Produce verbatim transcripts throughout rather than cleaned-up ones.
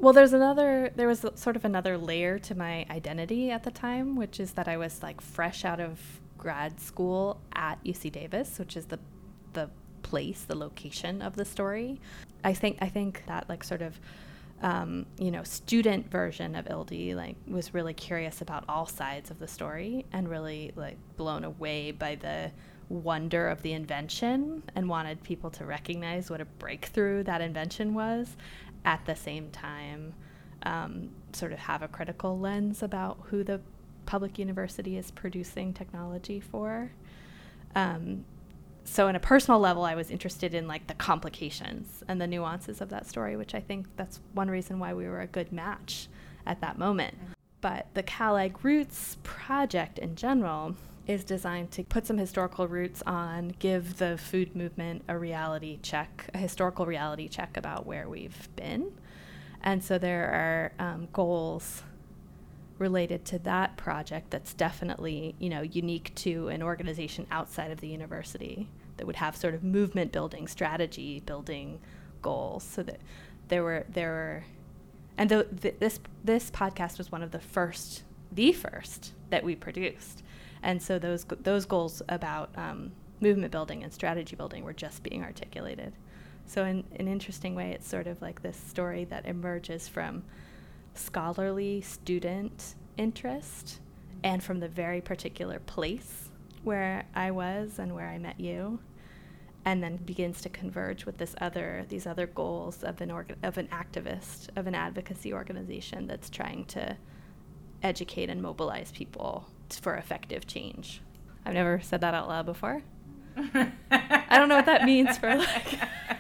Well, there's another, there was sort of another layer to my identity at the time, which is that I was like fresh out of grad school at U C Davis, which is the the place, the location of the story. I think I think that like sort of um, you know, student version of I L D like was really curious about all sides of the story and really like blown away by the wonder of the invention and wanted people to recognize what a breakthrough that invention was. At the same time, um, sort of have a critical lens about who the public university is producing technology for. Um, so on a personal level, I was interested in like the complications and the nuances of that story, which I think that's one reason why we were a good match at that moment. But the CalAg Roots project in general is designed to put some historical roots on, give the food movement a reality check, a historical reality check about where we've been. And so there are um, goals related to that project that's definitely, you know, unique to an organization outside of the university that would have sort of movement building, strategy building goals. So that there were, there were, and th- th- this this podcast was one of the first, the first that we produced. And so those those goals about um, movement building and strategy building were just being articulated. So in an interesting way, it's sort of like this story that emerges from scholarly student interest and from the very particular place where I was and where I met you, and then begins to converge with this other these other goals of an orga- of an activist, of an advocacy organization that's trying to educate and mobilize people for effective change. I've never said that out loud before. I don't know what that means for like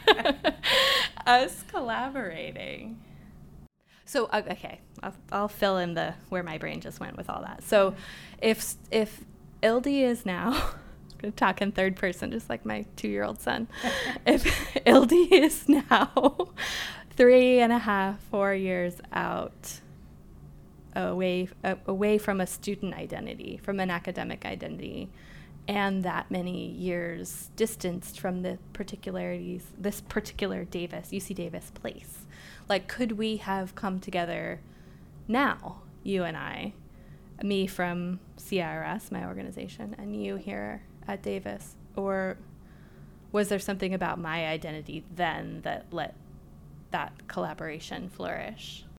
us collaborating. So uh, okay, I'll, I'll fill in the where my brain just went with all that. So if if I L D is now, I'm going to talk in third person just like my two-year-old son. If I L D is now three and a half, four years out away uh, away from a student identity, from an academic identity, and that many years distanced from the particularities, this particular Davis, U C Davis place. Like, could we have come together now, you and I, me from C I R S, my organization, and you here at Davis? Or was there something about my identity then that let that collaboration flourish?